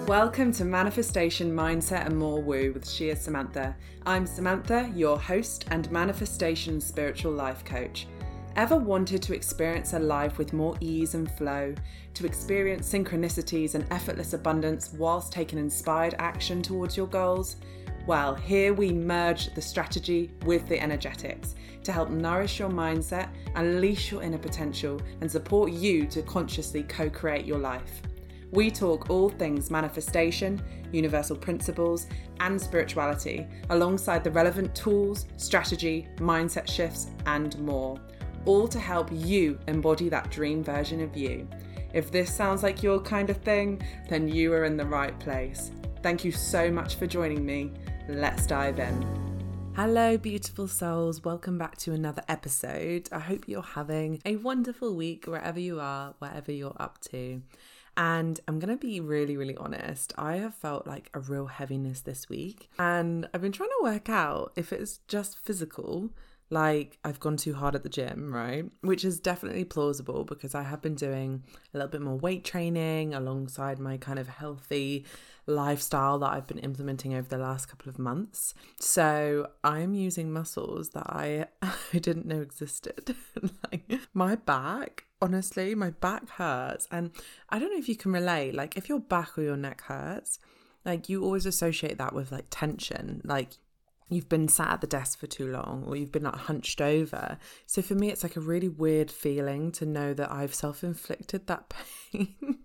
Welcome to Manifestation, Mindset and More Woo with She Is Samantha. I'm Samantha, your host and manifestation spiritual life coach. Ever wanted to experience a life with more ease and flow, to experience synchronicities and effortless abundance whilst taking inspired action towards your goals? Well, here we merge the strategy with the energetics to help nourish your mindset, unleash your inner potential, and support you to consciously co-create your life. We talk all things manifestation, universal principles, and spirituality, alongside the relevant tools, strategy, mindset shifts, and more, all to help you embody that dream version of you. If this sounds like your kind of thing, then you are in the right place. Thank you so much for joining me. Let's dive in. Hello, beautiful souls. Welcome back to another episode. I hope you're having a wonderful week wherever you are, whatever you're up to. And I'm going to be really honest. I have felt like a real heaviness this week. And I've been trying to work out if it's just physical, like I've gone too hard at the gym, right? Which is definitely plausible because I have been doing a little bit more weight training alongside my kind of healthy lifestyle that I've been implementing over the last couple of months. So I'm using muscles that I didn't know existed. Like my back, honestly, my back hurts. And I don't know if you can relate, like if your back or your neck hurts, like you always associate that with like tension, like you've been sat at the desk for too long or you've been like hunched over. So for me, it's like a really weird feeling to know that I've self-inflicted that pain.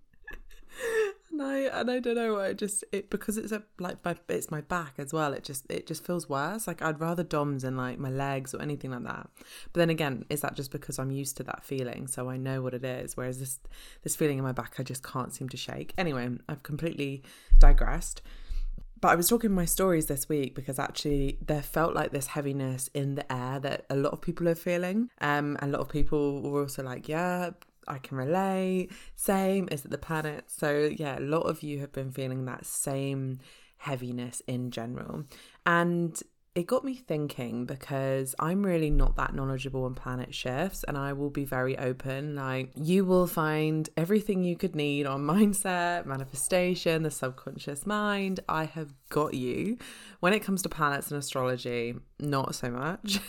And I don't know, because it's it's my back as well. It just feels worse. Like I'd rather DOMS in like my legs or anything like that. But then again, is that just because I'm used to that feeling, so I know what it is? Whereas this feeling in my back, I just can't seem to shake. Anyway, I've completely digressed. But I was talking my stories this week because actually there felt like this heaviness in the air that a lot of people are feeling. A lot of people were also like, yeah, I can relate. Same, is it the planet? So yeah, a lot of you have been feeling that same heaviness in general. And it got me thinking because I'm really not that knowledgeable on planet shifts, and I will be very open. Like you will find everything you could need on mindset, manifestation, the subconscious mind. I have got you. When it comes to planets and astrology, not so much.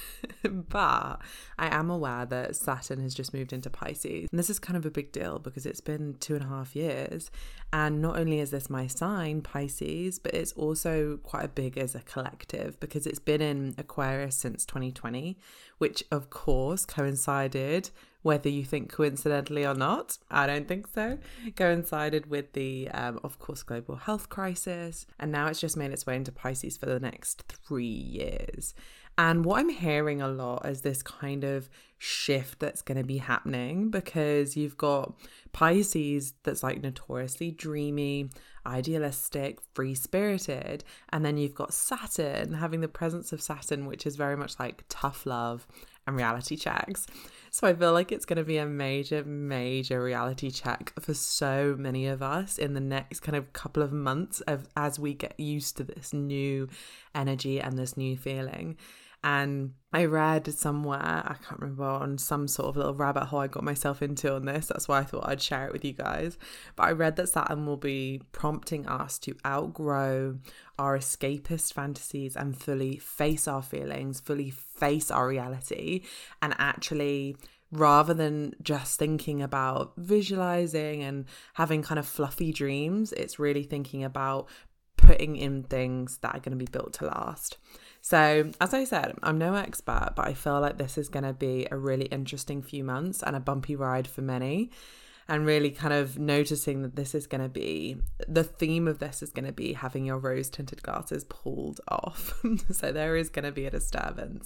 But I am aware that Saturn has just moved into Pisces. And this is kind of a big deal because it's been 2.5 years. And not only is this my sign, Pisces, but it's also quite big as a collective because it's been in Aquarius since 2020, which of course coincided, whether you think coincidentally or not, I don't think so, coincided with the, of course, global health crisis. And now it's just made its way into Pisces for the next 3 years. And what I'm hearing a lot is this kind of shift that's going to be happening because you've got Pisces that's like notoriously dreamy, idealistic, free-spirited. And then you've got Saturn, having the presence of Saturn, which is very much like tough love and reality checks. So I feel like it's going to be a major reality check for so many of us in the next kind of couple of months as we get used to this new energy and this new feeling. And I read somewhere, I can't remember, on some sort of little rabbit hole I got myself into on this. That's why I thought I'd share it with you guys. But I read that Saturn will be prompting us to outgrow our escapist fantasies and fully face our feelings, fully face our reality, and actually, rather than just thinking about visualizing and having kind of fluffy dreams, it's really thinking about putting in things that are going to be built to last. So as I said, I'm no expert, but I feel like this is going to be a really interesting few months and a bumpy ride for many. And really kind of noticing that this is going to be, the theme of this is going to be having your rose tinted glasses pulled off. So there is going to be a disturbance.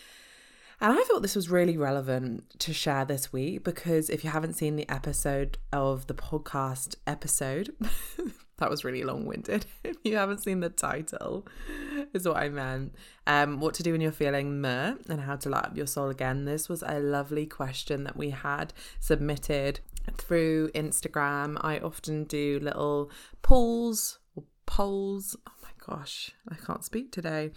And I thought this was really relevant to share this week because if you haven't seen the episode of the podcast episode, that was really long-winded. If you haven't seen the title, is what I meant. What to do when you're feeling meh and how to light up your soul again. This was a lovely question that we had submitted through Instagram. I often do little polls or polls. Oh my gosh, I can't speak today.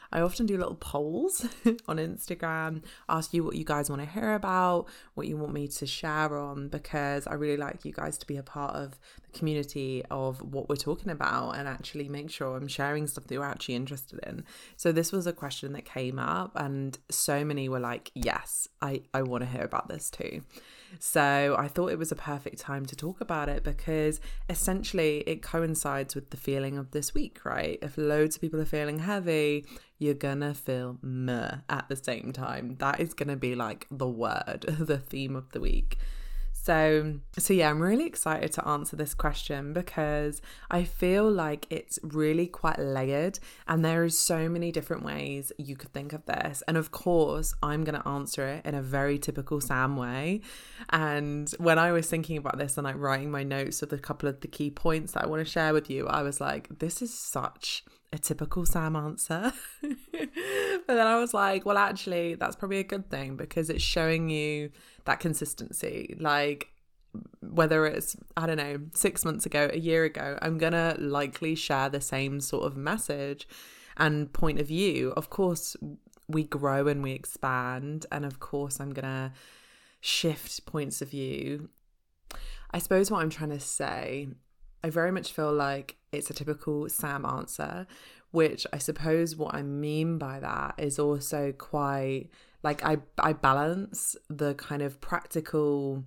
I often do little polls on Instagram, ask you what you guys want to hear about, what you want me to share on, because I really like you guys to be a part of the community of what we're talking about and actually make sure I'm sharing stuff that you're actually interested in. So this was a question that came up and so many were like, yes, I want to hear about this too. So I thought it was a perfect time to talk about it because essentially it coincides with the feeling of this week, right? If loads of people are feeling heavy, you're gonna feel meh at the same time. That is gonna be like the word, the theme of the week. So yeah, I'm really excited to answer this question because I feel like it's really quite layered and there is so many different ways you could think of this. And of course, I'm going to answer it in a very typical Sam way. And when I was thinking about this and like writing my notes of a couple of the key points that I want to share with you, I was like, this is such a typical Sam answer. But then I was like, well, actually, that's probably a good thing because it's showing you that consistency. Like whether it's, I don't know, 6 months ago, a year ago, I'm going to likely share the same sort of message and point of view. Of course, we grow and we expand. And of course, I'm going to shift points of view. I suppose what I'm trying to say, I very much feel like it's a typical Sam answer, which I suppose what I mean by that is also quite like I balance the kind of practical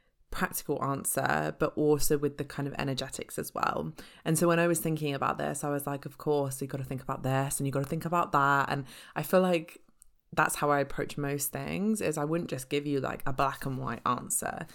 answer, but also with the kind of energetics as well. And so when I was thinking about this, I was like, of course, you got to think about this and you got to think about that. And I feel like that's how I approach most things, is I wouldn't just give you like a black and white answer.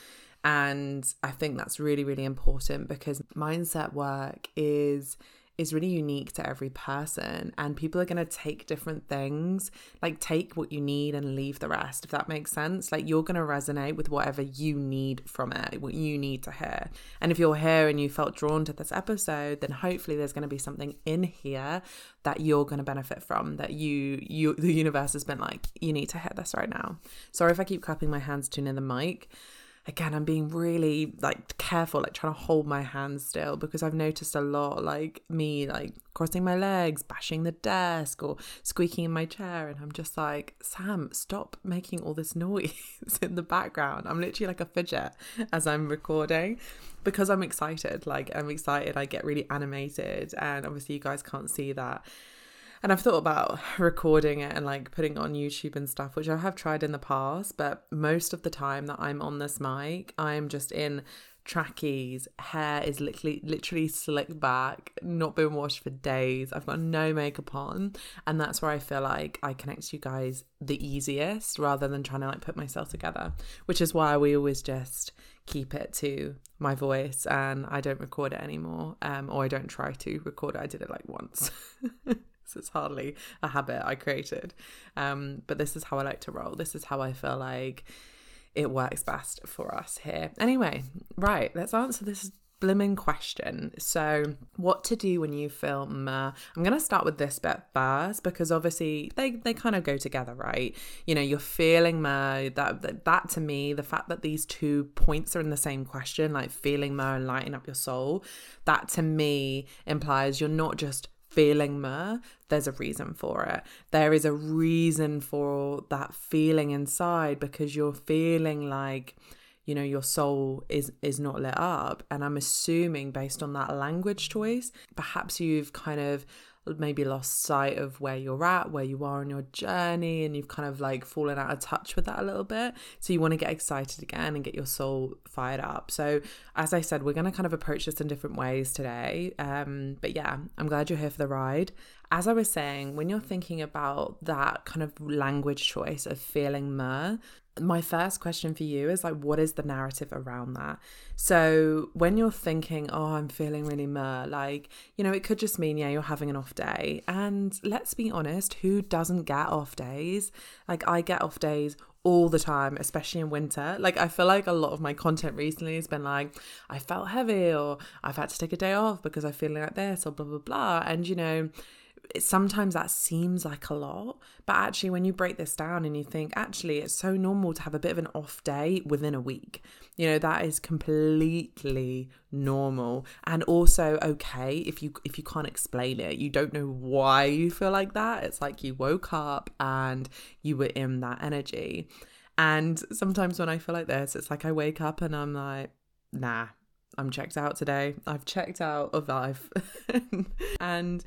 And I think that's really, really important because mindset work is really unique to every person, and people are going to take different things, like take what you need and leave the rest, if that makes sense. Like you're going to resonate with whatever you need from it, what you need to hear. And if you're here and you felt drawn to this episode, then hopefully there's going to be something in here that you're going to benefit from, that the universe has been like, you need to hear this right now. Sorry if I keep clapping my hands too near the mic. Again, I'm being really like careful, like trying to hold my hands still, because I've noticed a lot like me like crossing my legs, bashing the desk or squeaking in my chair. And I'm just like, Sam, stop making all this noise in the background. I'm literally like a fidget as I'm recording because I'm excited. Like I'm excited. I get really animated, and obviously you guys can't see that. And I've thought about recording it and like putting it on YouTube and stuff, which I have tried in the past. But most of the time that I'm on this mic, I'm just in trackies. Hair is literally slicked back, not been washed for days. I've got no makeup on. And that's where I feel like I connect to you guys the easiest, rather than trying to like put myself together, which is why we always just keep it to my voice and I don't record it anymore. Or I don't try to record it. I did it like once. So it's hardly a habit I created. But this is how I like to roll. This is how I feel like it works best for us here. Anyway, right, let's answer this blooming question. So what to do when you feel meh? I'm going to start with this bit first because obviously they kind of go together, right? You know, you're feeling meh, that to me, the fact that these 2 points are in the same question, like feeling meh and lighting up your soul, that to me implies you're not just feeling meh, there's a reason for it. There is a reason for that feeling inside, because you're feeling like, you know, your soul is not lit up. And I'm assuming based on that language choice, perhaps you've kind of maybe lost sight of where you're at, where you are on your journey, and you've kind of like fallen out of touch with that a little bit. So you want to get excited again and get your soul fired up. So as I said, we're going to kind of approach this in different ways today. But yeah, I'm glad you're here for the ride. As I was saying, when you're thinking about that kind of language choice of feeling meh, my first question for you is like, what is the narrative around that? So when you're thinking, oh, I'm feeling really meh, like, you know, it could just mean, yeah, you're having an off day. And let's be honest, who doesn't get off days? Like I get off days all the time, especially in winter. Like I feel like a lot of my content recently has been like, I felt heavy, or I've had to take a day off because I'm feeling like this, or blah, blah, blah. And, you know, sometimes that seems like a lot, but actually when you break this down and you think, actually, it's so normal to have a bit of an off day within a week. That is completely normal, and also okay if you can't explain it. You don't know why you feel like that. It's like you woke up and you were in that energy. And sometimes when I feel like this, it's like I wake up and I'm like, nah, I'm checked out today. I've checked out of life. And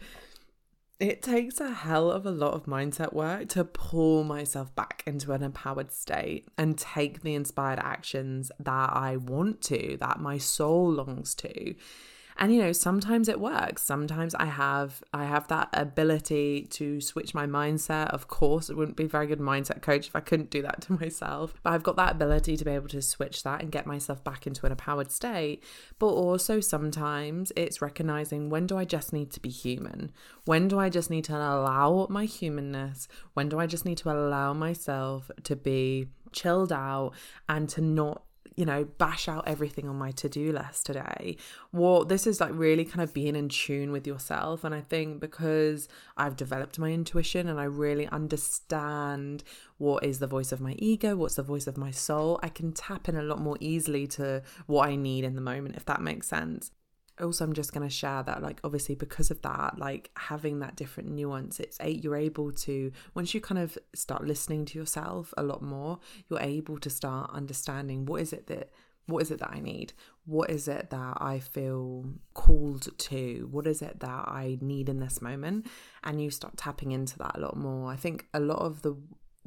it takes a hell of a lot of mindset work to pull myself back into an empowered state and take the inspired actions that I want to, that my soul longs to. And sometimes it works. Sometimes I have that ability to switch my mindset. Of course, it wouldn't be a very good mindset coach if I couldn't do that to myself. But I've got that ability to be able to switch that and get myself back into an empowered state. But also sometimes it's recognizing, when do I just need to be human? When do I just need to allow my humanness? When do I just need to allow myself to be chilled out and to not bash out everything on my to-do list today? Well, this is like really kind of being in tune with yourself. And I think because I've developed my intuition and I really understand what is the voice of my ego, what's the voice of my soul, I can tap in a lot more easily to what I need in the moment, if that makes sense. Also, I'm just going to share that, like, obviously because of that, like having that different nuance, you're able to, once you kind of start listening to yourself a lot more, you're able to start understanding what is it that I need? What is it that I feel called to? What is it that I need in this moment? And you start tapping into that a lot more. I think a lot of the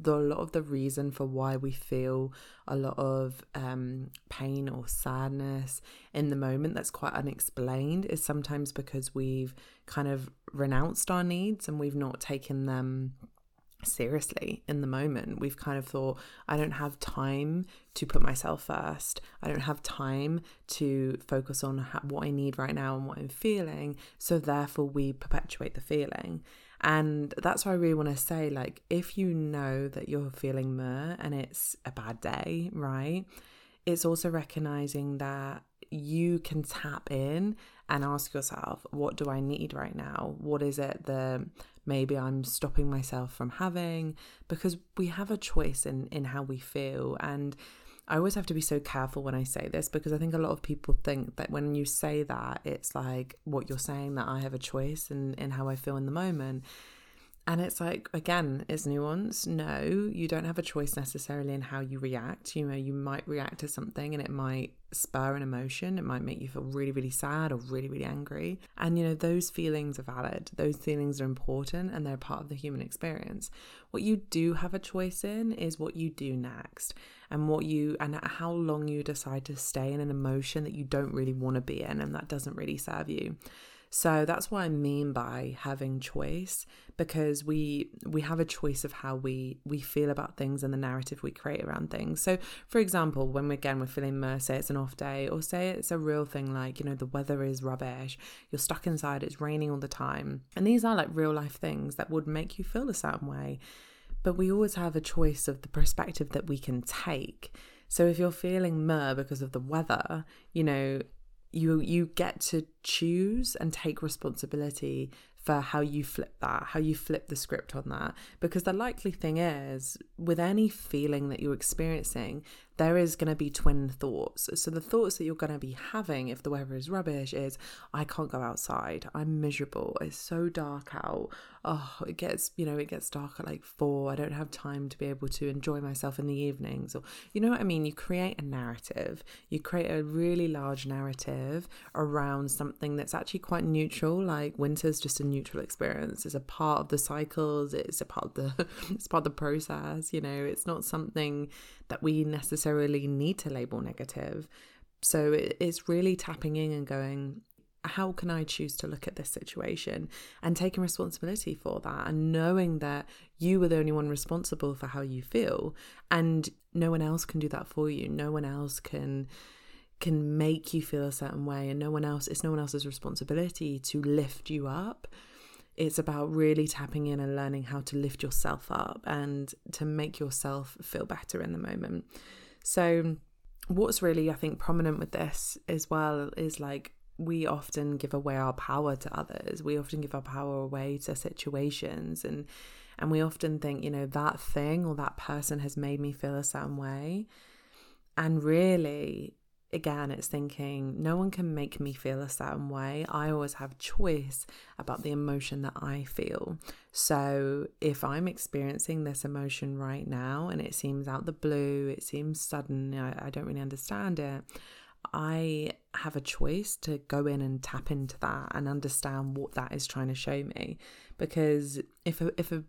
reason for why we feel a lot of pain or sadness in the moment that's quite unexplained is sometimes because we've kind of renounced our needs and we've not taken them seriously in the moment. We've kind of thought, I don't have time to put myself first. I don't have time to focus on what I need right now and what I'm feeling. So therefore we perpetuate the feeling. And that's why I really want to say, like, if you know that you're feeling meh and it's a bad day, right? It's also recognizing that you can tap in and ask yourself, what do I need right now? What is it that maybe I'm stopping myself from having? Because we have a choice in how we feel. And I always have to be so careful when I say this, because I think a lot of people think that when you say that, it's like what you're saying, that I have a choice in how I feel in the moment. And it's like, again, it's nuance. No, you don't have a choice necessarily in how you react. You might react to something and it might spur an emotion. It might make you feel really, really sad or really, really angry. And, those feelings are valid. Those feelings are important and they're part of the human experience. What you do have a choice in is what you do next, and how long you decide to stay in an emotion that you don't really want to be in and that doesn't really serve you. So that's what I mean by having choice, because we have a choice of how we feel about things and the narrative we create around things. So for example, when we're feeling meh, say it's an off day, or say it's a real thing like, the weather is rubbish, you're stuck inside, it's raining all the time. And these are like real life things that would make you feel a certain way. But we always have a choice of the perspective that we can take. So if you're feeling meh because of the weather, you get to choose and take responsibility for how you flip that, how you flip the script on that. Because the likely thing is, with any feeling that you're experiencing, there is going to be twin thoughts. So the thoughts that you're going to be having if the weather is rubbish is, I can't go outside, I'm miserable, it's so dark out, it gets dark at like 4, I don't have time to be able to enjoy myself in the evenings, or you know what I mean? You create a narrative, you create a really large narrative around something that's actually quite neutral. Like winter's just a neutral experience, it's a part of the cycles, it's part of the process. It's not something that we necessarily need to label negative. So it's really tapping in and going, how can I choose to look at this situation, and taking responsibility for that, and knowing that you are the only one responsible for how you feel, and no one else can do that for you. No one else can make you feel a certain way, and it's no one else's responsibility to lift you up. It's about really tapping in and learning how to lift yourself up and to make yourself feel better in the moment. So what's really, I think, prominent with this as well is like we often give away our power to others. We often give our power away to situations, and we often think, that thing or that person has made me feel a certain way. And really, again, it's thinking no one can make me feel a certain way. I always have choice about the emotion that I feel. So if I'm experiencing this emotion right now and it seems out the blue, it seems sudden, I don't really understand it, I have a choice to go in and tap into that and understand what that is trying to show me. Because if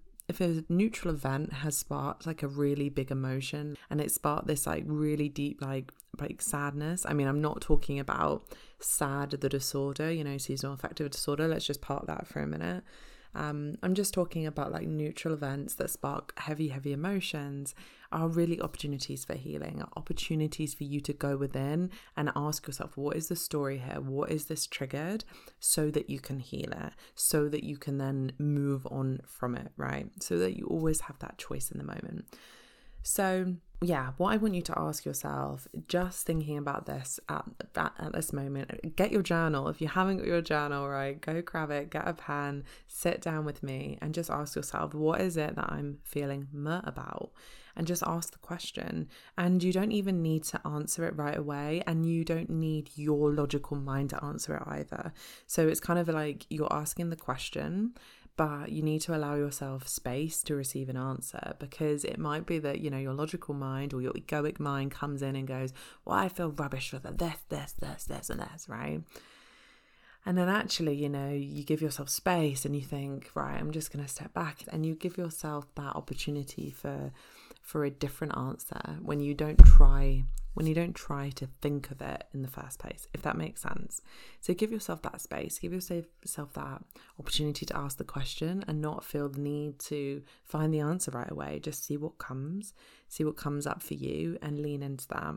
a neutral event has sparked like a really big emotion and it sparked this like really deep like sadness, I mean, I'm not talking about SAD, the disorder, seasonal affective disorder. Let's just park that for a minute. I'm just talking about like neutral events that spark heavy emotions are really opportunities for healing, are opportunities for you to go within and ask yourself, what is the story here? What is this triggered? So that you can heal it, so that you can then move on from it, right? So that you always have that choice in the moment. So yeah, what I want you to ask yourself, just thinking about this at this moment, get your journal. If you haven't got your journal, right, go grab it, get a pen, sit down with me and just ask yourself, what is it that I'm feeling about? And just ask the question. And you don't even need to answer it right away, and you don't need your logical mind to answer it either. So it's kind of like you're asking the question, but you need to allow yourself space to receive an answer, because it might be that, your logical mind or your egoic mind comes in and goes, well, I feel rubbish for this, and this, right? And then actually, you give yourself space and you think, right, I'm just going to step back, and you give yourself that opportunity for a different answer when you don't try to think of it in the first place, if that makes sense. So give yourself that space, give yourself that opportunity to ask the question and not feel the need to find the answer right away. Just see what comes up for you and lean into that.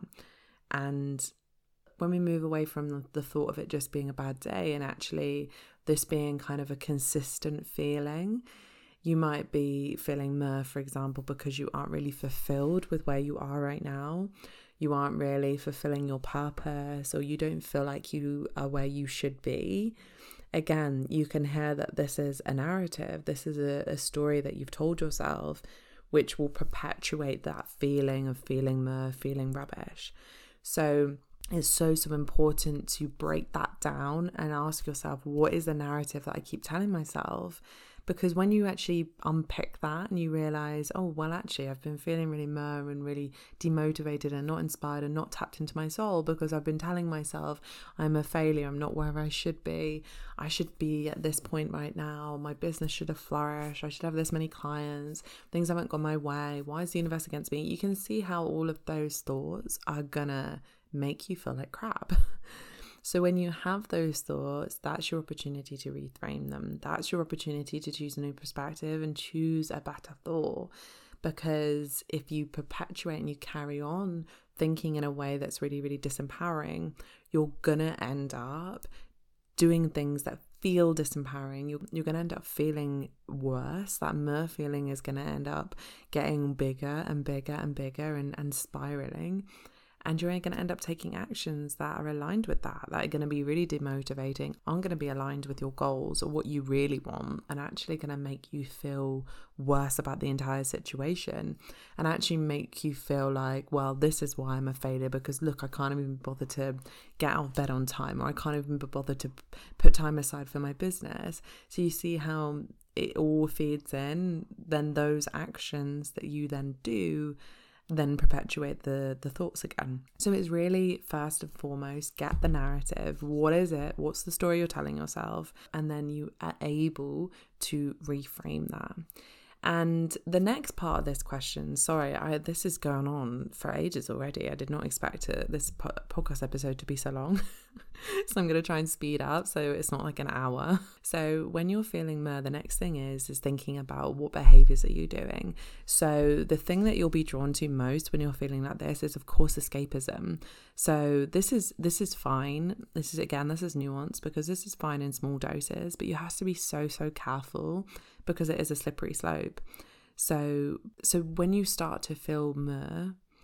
And when we move away from the thought of it just being a bad day and actually this being kind of a consistent feeling, you might be feeling for example, because you aren't really fulfilled with where you are right now. You aren't really fulfilling your purpose, or you don't feel like you are where you should be. Again, you can hear that this is a narrative. This is a story that you've told yourself, which will perpetuate that feeling of feeling rubbish. So it's so important to break that down and ask yourself, what is the narrative that I keep telling myself? Because when you actually unpick that and you realize, oh, well, actually, I've been feeling really and really demotivated and not inspired and not tapped into my soul because I've been telling myself I'm a failure, I'm not where I should be at this point right now, my business should have flourished, I should have this many clients, things haven't gone my way, why is the universe against me? You can see how all of those thoughts are gonna make you feel like crap. So when you have those thoughts, that's your opportunity to reframe them. That's your opportunity to choose a new perspective and choose a better thought. Because if you perpetuate and you carry on thinking in a way that's really, really disempowering, you're going to end up doing things that feel disempowering. You're going to end up feeling worse. That feeling is going to end up getting bigger and bigger and bigger and spiraling. And you're going to end up taking actions that are aligned with that are going to be really demotivating, aren't going to be aligned with your goals or what you really want, and actually going to make you feel worse about the entire situation, and actually make you feel like, well, this is why I'm a failure, because look, I can't even bother to get out of bed on time, or I can't even bother to put time aside for my business. So you see how it all feeds in. Then those actions that you then do then perpetuate the thoughts again. So it's really, first and foremost, get the narrative. What is it? What's the story you're telling yourself? And then you are able to reframe that. And the next part of this question, this has gone on for ages already. I did not expect this podcast episode to be so long. So I'm going to try and speed up so it's not like an hour. So when you're feeling the next thing is thinking about what behaviors are you doing. So the thing that you'll be drawn to most when you're feeling like this is, of course, escapism. So this is fine. This is nuanced, because this is fine in small doses, but you have to be so careful, because it is a slippery slope. So when you start to feel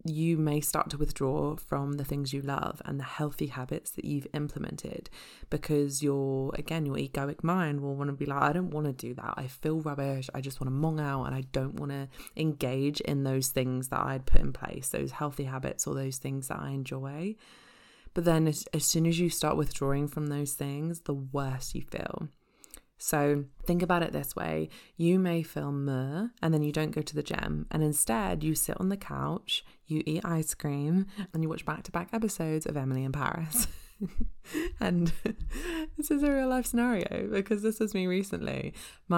you may start to withdraw from the things you love and the healthy habits that you've implemented, because your egoic mind will want to be like, I don't want to do that. I feel rubbish. I just want to mong out, and I don't want to engage in those things that I'd put in place, those healthy habits or those things that I enjoy. But then as soon as you start withdrawing from those things, the worse you feel. So think about it this way. You may feel meh, and then you don't go to the gym, and instead you sit on the couch, you eat ice cream, and you watch back-to-back episodes of Emily in Paris. And this is a real life scenario, because this was me recently.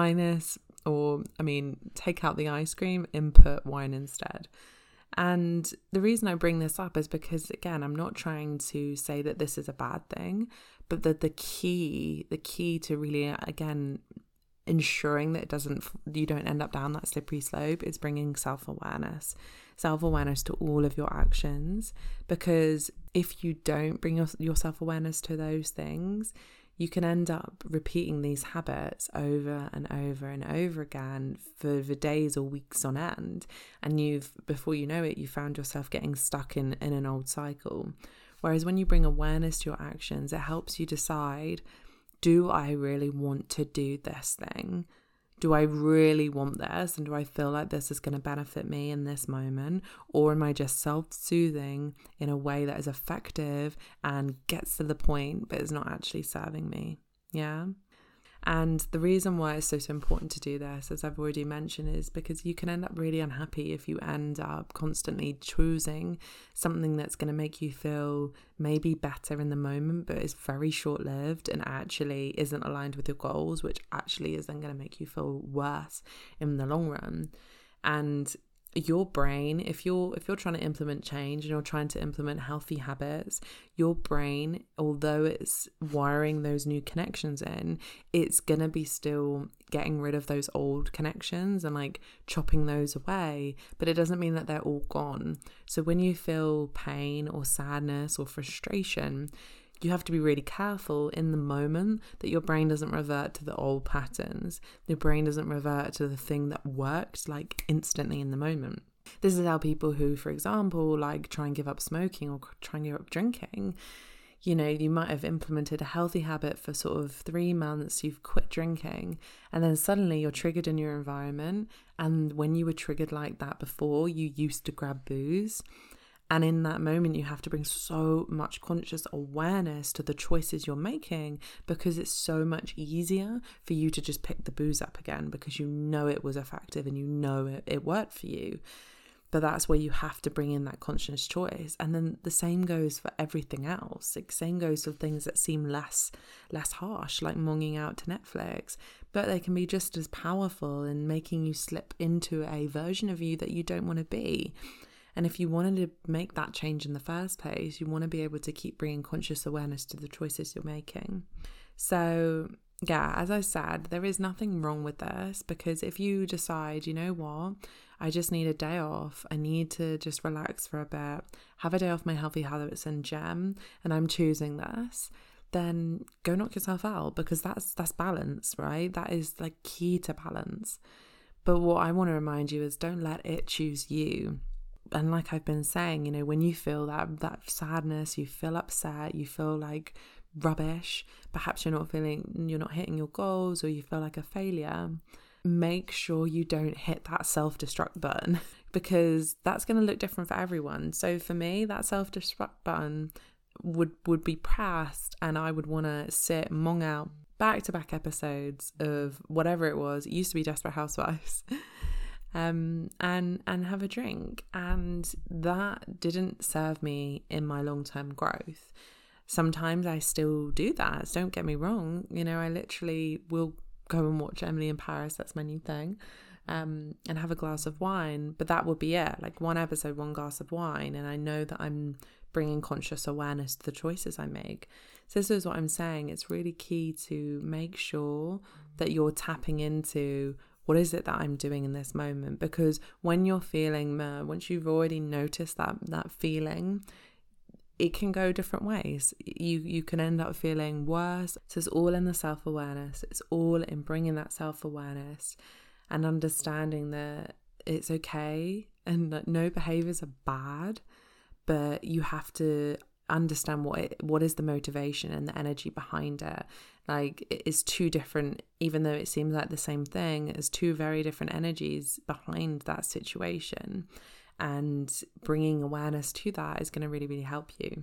Take out the ice cream, input wine instead. And the reason I bring this up is because, again, I'm not trying to say that this is a bad thing, but that the key to really, again, ensuring that you don't end up down that slippery slope is bringing self-awareness to all of your actions. Because if you don't bring your self-awareness to those things, you can end up repeating these habits over and over and over again for days or weeks on end. And before you know it, you found yourself getting stuck in an old cycle. Whereas when you bring awareness to your actions, it helps you decide, do I really want to do this thing? Do I really want this? And do I feel like this is going to benefit me in this moment? Or am I just self-soothing in a way that is effective and gets to the point, but is not actually serving me? Yeah. And the reason why it's so important to do this, as I've already mentioned, is because you can end up really unhappy if you end up constantly choosing something that's going to make you feel maybe better in the moment, but is very short-lived and actually isn't aligned with your goals, which actually is then going to make you feel worse in the long run. And your brain, if you're trying to implement change and you're trying to implement healthy habits, your brain, although it's wiring those new connections in, it's gonna be still getting rid of those old connections and like chopping those away, but it doesn't mean that they're all gone. So when you feel pain or sadness or frustration, you have to be really careful in the moment that your brain doesn't revert to the old patterns. Your brain doesn't revert to the thing that worked like instantly in the moment. This is how people who, for example, like try and give up smoking or try and give up drinking, you might have implemented a healthy habit for sort of 3 months, you've quit drinking, and then suddenly you're triggered in your environment. And when you were triggered like that before, you used to grab booze. And in that moment, you have to bring so much conscious awareness to the choices you're making, because it's so much easier for you to just pick the booze up again because you know it was effective and you know it worked for you. But that's where you have to bring in that conscious choice. And then the same goes for everything else. The same goes for things that seem less harsh, like monging out to Netflix. But they can be just as powerful in making you slip into a version of you that you don't want to be. And if you wanted to make that change in the first place, you want to be able to keep bringing conscious awareness to the choices you're making. So yeah, as I said, there is nothing wrong with this, because if you decide, you know what, I just need a day off, I need to just relax for a bit, have a day off my healthy habits and gym, and I'm choosing this, then go knock yourself out, because that's balance, right? That is like key to balance. But what I want to remind you is, don't let it choose you. And like I've been saying, when you feel that sadness, you feel upset, you feel like rubbish, perhaps you're not hitting your goals, or you feel like a failure, make sure you don't hit that self-destruct button, because that's going to look different for everyone. So for me, that self-destruct button would be pressed, and I would want to sit, mong out back-to-back episodes of whatever it was. It used to be Desperate Housewives. And have a drink, and that didn't serve me in my long-term growth. Sometimes I still do that, don't get me wrong. I literally will go and watch Emily in Paris, that's my new thing, and have a glass of wine, but that would be it, like one episode, one glass of wine, and I know that I'm bringing conscious awareness to the choices I make. So this is what I'm saying, it's really key to make sure that you're tapping into, what is it that I'm doing in this moment? Because when you're feeling once you've already noticed that feeling, it can go different ways. You can end up feeling worse. So it's all in the self-awareness. It's all in bringing that self-awareness and understanding that it's okay and that no behaviors are bad, but you have to understand what is the motivation and the energy behind it. Like, it is two different, even though it seems like the same thing, it's two very different energies behind that situation, and bringing awareness to that is going to really, really help you.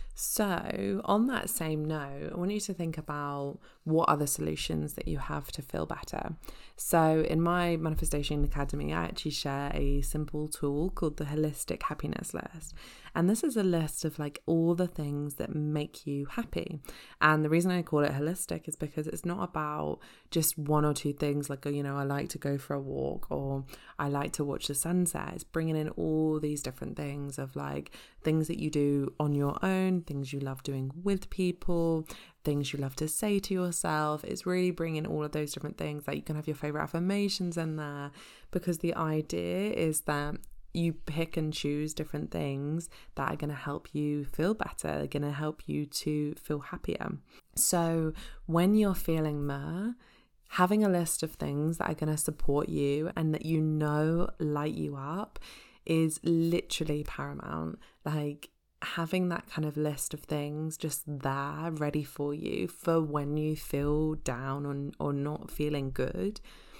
So on that same note, I want you to think about what are the solutions that you have to feel better. So in my Manifestation Academy, I actually share a simple tool called the Holistic Happiness List. And this is a list of like all the things that make you happy. And the reason I call it holistic is because it's not about just one or two things like, you know, I like to go for a walk or I like to watch the sunset. It's bringing in all these different things of like things that you do on your own, things you love doing with people, things you love to say to yourself. It's really bringing all of those different things. Like, you can have your favorite affirmations in there, because the idea is that you pick and choose different things that are going to help you feel better, are going to help you to feel happier. So when you're feeling having a list of things that are going to support you and that you know light you up is literally paramount. Like, having that kind of list of things just there ready for you for when you feel down or not feeling good,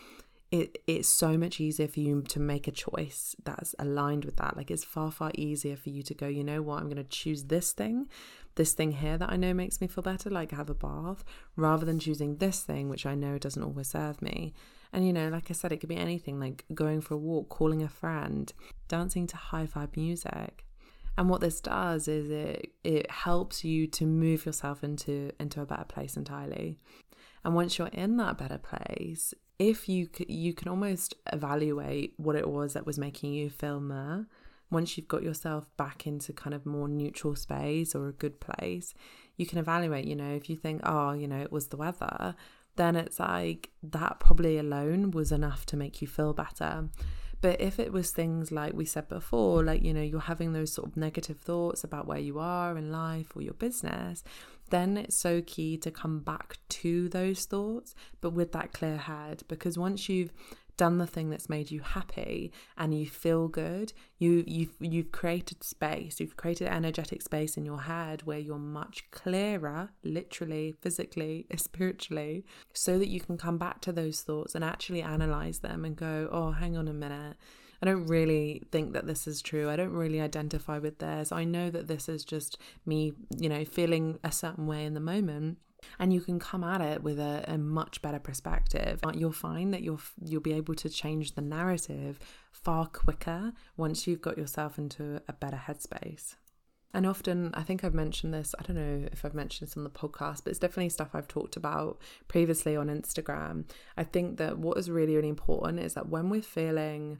it's so much easier for you to make a choice that's aligned with that. Like, it's far, far easier for you to go, you know what, I'm going to choose this thing here that I know makes me feel better, like have a bath, rather than choosing this thing, which I know doesn't always serve me. And, you know, like I said, it could be anything, like going for a walk, calling a friend, dancing to high vibe music. And what this does is it helps you to move yourself into a better place entirely. And once you're in that better place, if you can almost evaluate what it was that was making you feel more. Once you've got yourself back into kind of more neutral space or a good place, you can evaluate, you know, if you think, oh, you know, it was the weather, then it's like that probably alone was enough to make you feel better. But if it was things like we said before, like, you know, you're having those sort of negative thoughts about where you are in life or your business, then it's so key to come back to those thoughts, but with that clear head. Because once you've done the thing that's made you happy and you feel good, you've created space, you've created energetic space in your head where you're much clearer, literally, physically, spiritually, so that you can come back to those thoughts and actually analyze them and go, oh, hang on a minute, I don't really think that this is true. I don't really identify with this. I know that this is just me, you know, feeling a certain way in the moment. And you can come at it with a much better perspective. You'll find that you'll be able to change the narrative far quicker once you've got yourself into a better headspace. And often, I think I've mentioned this, I don't know if I've mentioned this on the podcast, but it's definitely stuff I've talked about previously on Instagram. I think that what is really, really important is that when we're feeling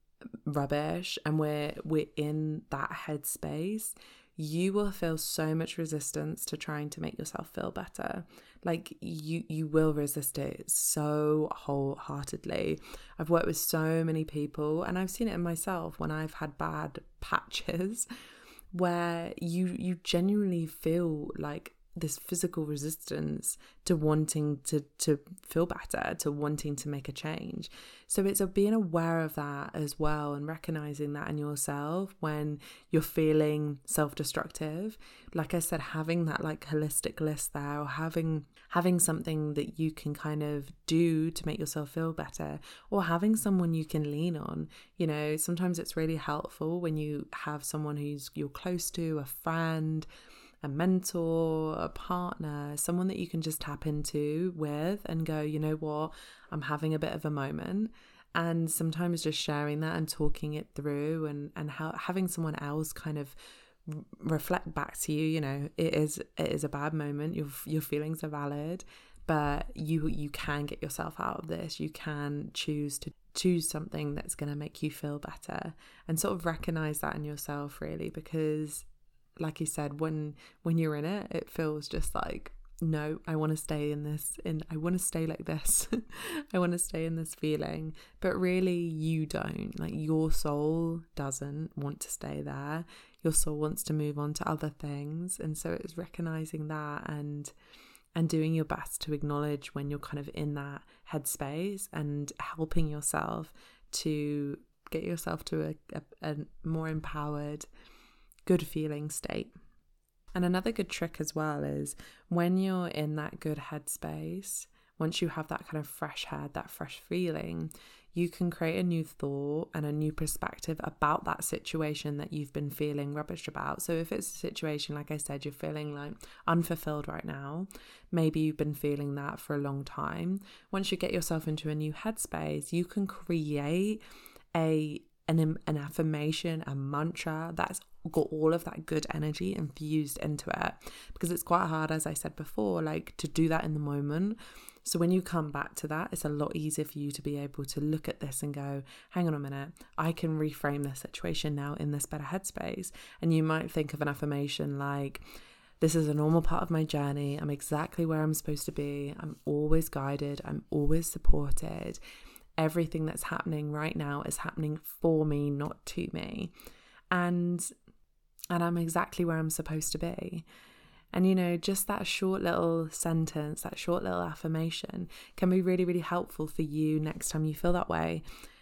rubbish and we're in that headspace, you will feel so much resistance to trying to make yourself feel better. Like, you will resist it so wholeheartedly. I've worked with so many people, and I've seen it in myself when I've had bad patches where you genuinely feel like this physical resistance to wanting to feel better, to wanting to make a change. So it's being aware of that as well, and recognizing that in yourself when you're feeling self-destructive. Like I said, having that like holistic list there, or having something that you can kind of do to make yourself feel better, or having someone you can lean on. You know, sometimes it's really helpful when you have someone you're close to, a friend, a mentor, a partner, someone that you can just tap into with and go, you know what, I'm having a bit of a moment. And sometimes just sharing that and talking it through, and having someone else kind of reflect back to you, you know, it is a bad moment, your feelings are valid, but you can get yourself out of this. You can choose something that's going to make you feel better, and sort of recognize that in yourself, really, because like you said, when you're in it, it feels just like, no, I want to stay I want to stay like this. I want to stay in this feeling. But really you don't. Like, your soul doesn't want to stay there. Your soul wants to move on to other things. And so it's recognizing that and doing your best to acknowledge when you're kind of in that headspace, and helping yourself to get yourself to a more empowered, good feeling state. And another good trick as well is when you're in that good headspace, once you have that kind of fresh head, that fresh feeling, you can create a new thought and a new perspective about that situation that you've been feeling rubbish about. So if it's a situation, like I said, you're feeling like unfulfilled right now, maybe you've been feeling that for a long time. Once you get yourself into a new headspace, you can create an affirmation, a mantra that's got all of that good energy infused into it, because it's quite hard, as I said before, like to do that in the moment. So when you come back to that, it's a lot easier for you to be able to look at this and go, hang on a minute, I can reframe this situation now in this better headspace. And you might think of an affirmation like, this is a normal part of my journey. I'm exactly where I'm supposed to be. I'm always guided. I'm always supported. Everything that's happening right now is happening for me, not to me. And I'm exactly where I'm supposed to be. And, you know, just that short little sentence, that short little affirmation can be really, really helpful for you next time you feel that way.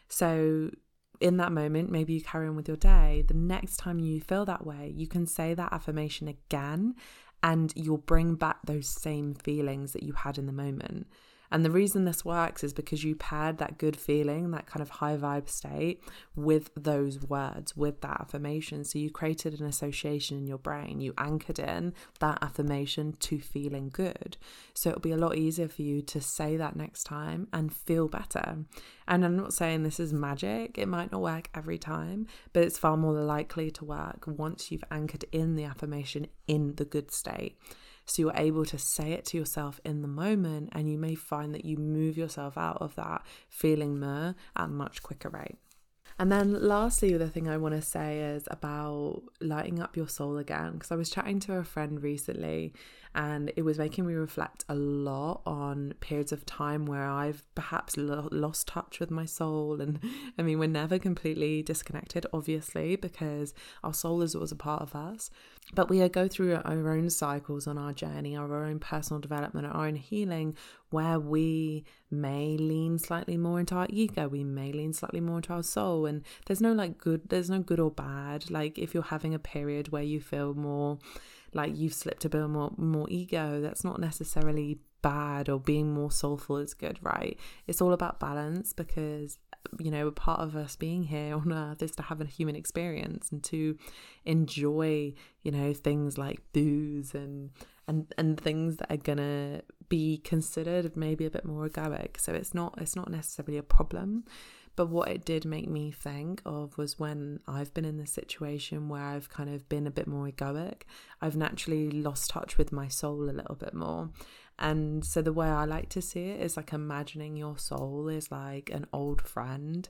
So in that moment, maybe you carry on with your day. The next time you feel that way, you can say that affirmation again, and you'll bring back those same feelings that you had in the moment. And the reason this works is because you paired that good feeling, that kind of high vibe state, with those words, with that affirmation. So you created an association in your brain. You anchored in that affirmation to feeling good. So it'll be a lot easier for you to say that next time and feel better. And I'm not saying this is magic. It might not work every time, but it's far more likely to work once you've anchored in the affirmation in the good state. So you're able to say it to yourself in the moment, and you may find that you move yourself out of that feeling at a much quicker rate. And then lastly, the thing I want to say is about lighting up your soul again, because I was chatting to a friend recently and it was making me reflect a lot on periods of time where I've perhaps lost touch with my soul. And I mean, we're never completely disconnected, obviously, because our soul is always a part of us. But we go through our own cycles on our journey, our own personal development, our own healing, where we may lean slightly more into our ego, we may lean slightly more into our soul. And there's no good or bad. Like if you're having a period where you feel more like you've slipped a bit more ego, that's not necessarily bad, or being more soulful is good, right? It's all about balance, because you know, a part of us being here on earth is to have a human experience and to enjoy, you know, things like booze and things that are gonna be considered maybe a bit more egoic. So it's not necessarily a problem. But what it did make me think of was when I've been in this situation where I've kind of been a bit more egoic, I've naturally lost touch with my soul a little bit more. And so the way I like to see it is like imagining your soul is like an old friend,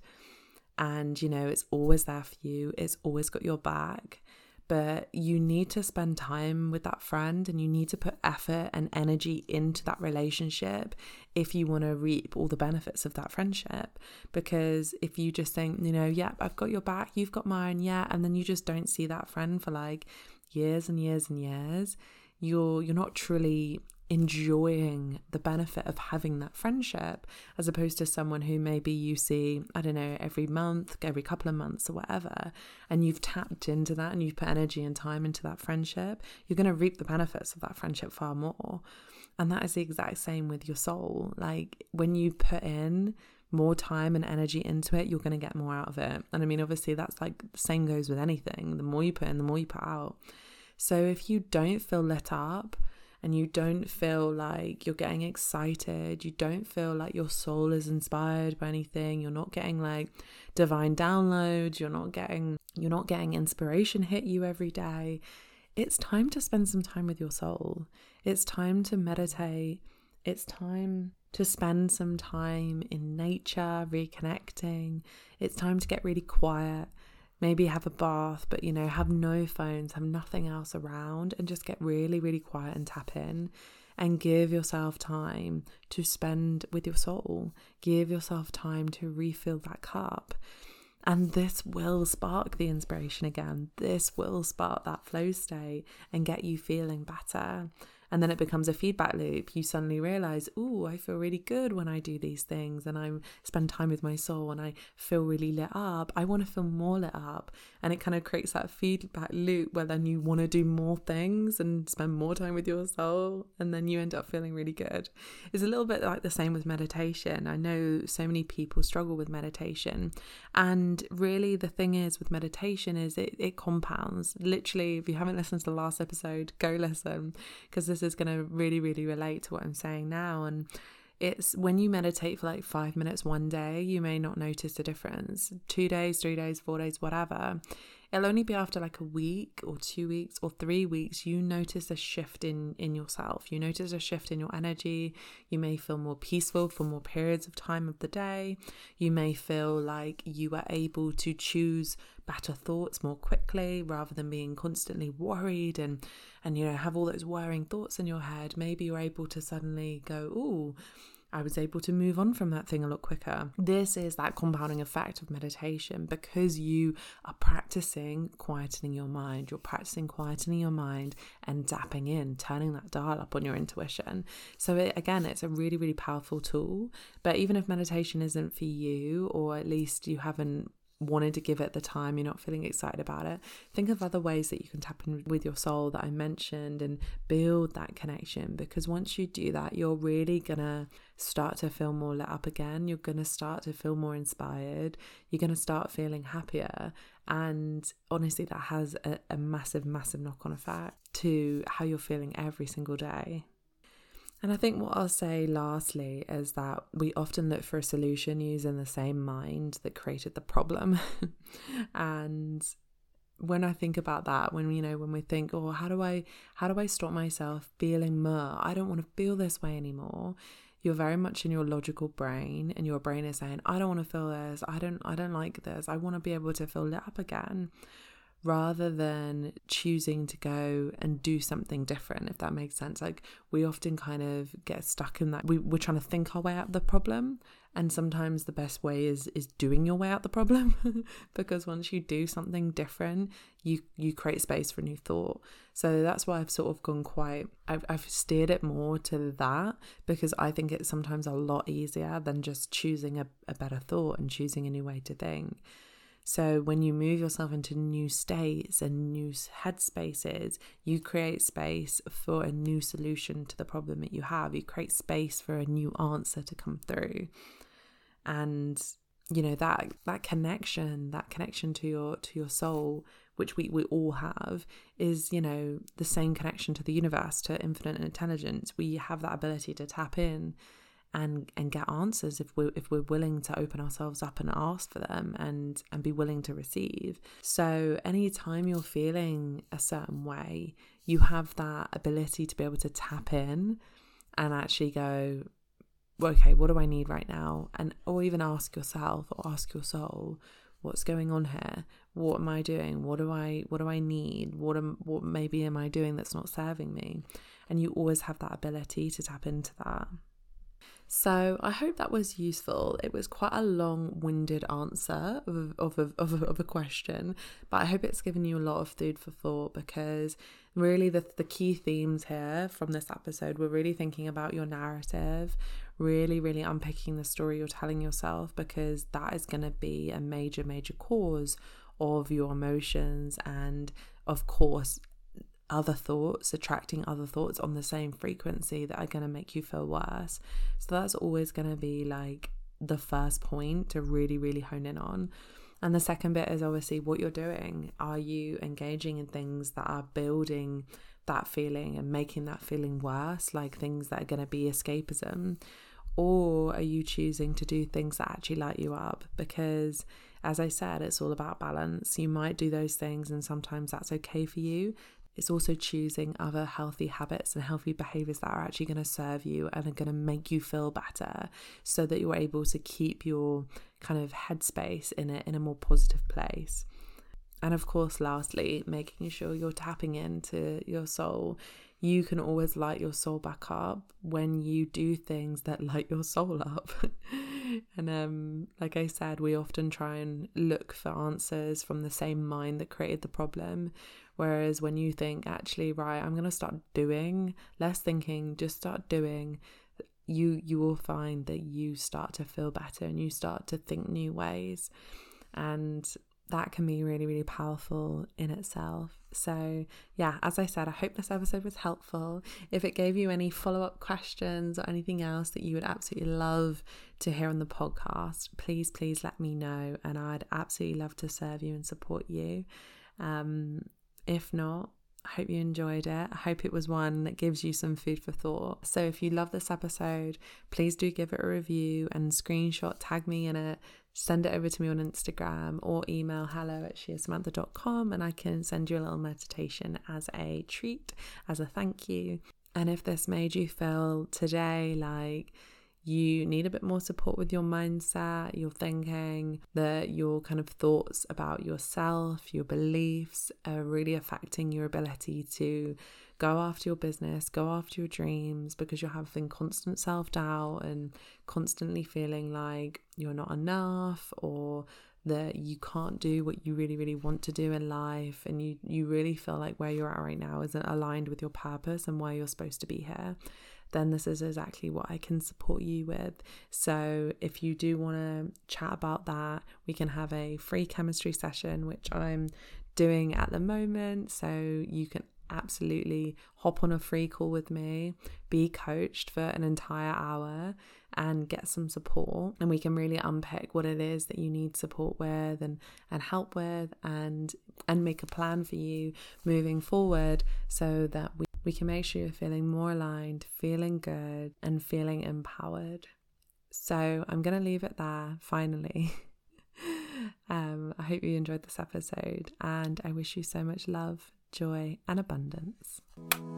and you know, it's always there for you, it's always got your back. But you need to spend time with that friend, and you need to put effort and energy into that relationship if you want to reap all the benefits of that friendship. Because if you just think, you know, yeah, I've got your back, you've got mine, yeah, and then you just don't see that friend for like years and years and years, you're not truly enjoying the benefit of having that friendship, as opposed to someone who maybe you see, I don't know, every month, every couple of months or whatever, and you've tapped into that and you've put energy and time into that friendship. You're going to reap the benefits of that friendship far more. And that is the exact same with your soul. Like when you put in more time and energy into it, you're going to get more out of it. And I mean, obviously that's like the same goes with anything. The more you put in, the more you put out. So if you don't feel lit up, and you don't feel like you're getting excited, you don't feel like your soul is inspired by anything, you're not getting like divine downloads, you're not getting inspiration hit you every day, it's time to spend some time with your soul. It's time to meditate. It's time to spend some time in nature, reconnecting. It's time to get really quiet. Maybe have a bath, but, you know, have no phones, have nothing else around, and just get really, really quiet and tap in and give yourself time to spend with your soul. Give yourself time to refill that cup. And this will spark the inspiration again. This will spark that flow state and get you feeling better. And then it becomes a feedback loop. You suddenly realize, oh, I feel really good when I do these things and I spend time with my soul and I feel really lit up. I want to feel more lit up. And it kind of creates that feedback loop where then you want to do more things and spend more time with your soul. And then you end up feeling really good. It's a little bit like the same with meditation. I know so many people struggle with meditation. And really the thing is with meditation is it compounds. Literally, if you haven't listened to the last episode, go listen, because this is going to really, really relate to what I'm saying now. And it's when you meditate for like 5 minutes one day, you may not notice a difference. 2 days, 3 days, 4 days, whatever. It'll only be after like a week or 2 weeks or 3 weeks you notice a shift in yourself. You notice a shift in your energy. You may feel more peaceful for more periods of time of the day. You may feel like you are able to choose better thoughts more quickly rather than being constantly worried and have all those worrying thoughts in your head. Maybe you're able to suddenly go, ooh, I was able to move on from that thing a lot quicker. This is that compounding effect of meditation, because you are practicing quietening your mind. You're practicing quietening your mind and tapping in, turning that dial up on your intuition. So it's a really, really powerful tool. But even if meditation isn't for you, or at least you haven't wanted to give it the time, you're not feeling excited about it, think of other ways that you can tap in with your soul that I mentioned and build that connection. Because once you do that, you're really gonna start to feel more lit up again. You're gonna start to feel more inspired. You're gonna start feeling happier. And honestly, that has a massive knock-on effect to how you're feeling every single day. And I think what I'll say lastly is that we often look for a solution using the same mind that created the problem. And when I think about that, when we think, oh, how do I stop myself feeling more? I don't want to feel this way anymore. You're very much in your logical brain, and your brain is saying, I don't want to feel this. I don't like this. I want to be able to feel lit up again, rather than choosing to go and do something different, if that makes sense. Like, we often kind of get stuck in that. We're trying to think our way out of the problem. And sometimes the best way is doing your way out the problem because once you do something different, you create space for a new thought. So that's why I've sort of gone I've steered it more to that, because I think it's sometimes a lot easier than just choosing a better thought and choosing a new way to think. So when you move yourself into new states and new headspaces, you create space for a new solution to the problem that you have. You create space for a new answer to come through. And that connection to your soul, which we all have, is the same connection to the universe, to infinite intelligence. We have that ability to tap in and get answers if we're willing to open ourselves up and ask for them and be willing to receive. So anytime you're feeling a certain way, you have that ability to be able to tap in and actually go, okay, what do I need right now? Or even ask yourself or ask your soul, what's going on here? What am I doing? What do I need? What maybe am I doing that's not serving me? And you always have that ability to tap into that. So I hope that was useful. It was quite a long-winded answer of a question, but I hope it's given you a lot of food for thought, because really the key themes here from this episode, we're really thinking about your narrative, really, really unpicking the story you're telling yourself, because that is going to be a major cause of your emotions and, of course, other thoughts, attracting other thoughts on the same frequency that are going to make you feel worse. So that's always going to be like the first point to really, really hone in on. And the second bit is obviously what you're doing. Are you engaging in things that are building that feeling and making that feeling worse, like things that are going to be escapism? Or are you choosing to do things that actually light you up? Because, as I said, it's all about balance. You might do those things and sometimes that's okay for you. It's also choosing other healthy habits and healthy behaviors that are actually going to serve you and are going to make you feel better, so that you're able to keep your kind of headspace in a more positive place. And of course, lastly, making sure you're tapping into your soul. You can always light your soul back up when you do things that light your soul up. And like I said, we often try and look for answers from the same mind that created the problem. Whereas when you think, actually, right, I'm going to start doing, less thinking, just start doing, you will find that you start to feel better and you start to think new ways. And that can be really, really powerful in itself. So yeah, as I said, I hope this episode was helpful. If it gave you any follow-up questions or anything else that you would absolutely love to hear on the podcast, please let me know, and I'd absolutely love to serve you and support you. If not, I hope you enjoyed it. I hope it was one that gives you some food for thought. So if you love this episode, please do give it a review and screenshot, tag me in it, send it over to me on Instagram or email hello@sheasamantha.com, and I can send you a little meditation as a treat, as a thank you. And if this made you feel today like you need a bit more support with your mindset, your thinking, that your kind of thoughts about yourself, your beliefs are really affecting your ability to go after your business, go after your dreams, because you're having constant self-doubt and constantly feeling like you're not enough, or that you can't do what you really, really want to do in life, and you really feel like where you're at right now isn't aligned with your purpose and why you're supposed to be here, then this is exactly what I can support you with. So if you do want to chat about that, we can have a free chemistry session, which I'm doing at the moment. So you can absolutely hop on a free call with me, be coached for an entire hour and get some support, and we can really unpick what it is that you need support with and help with, and make a plan for you moving forward, so that we can make sure you're feeling more aligned, feeling good, and feeling empowered. So I'm going to leave it there, finally. I hope you enjoyed this episode, and I wish you so much love, joy, and abundance.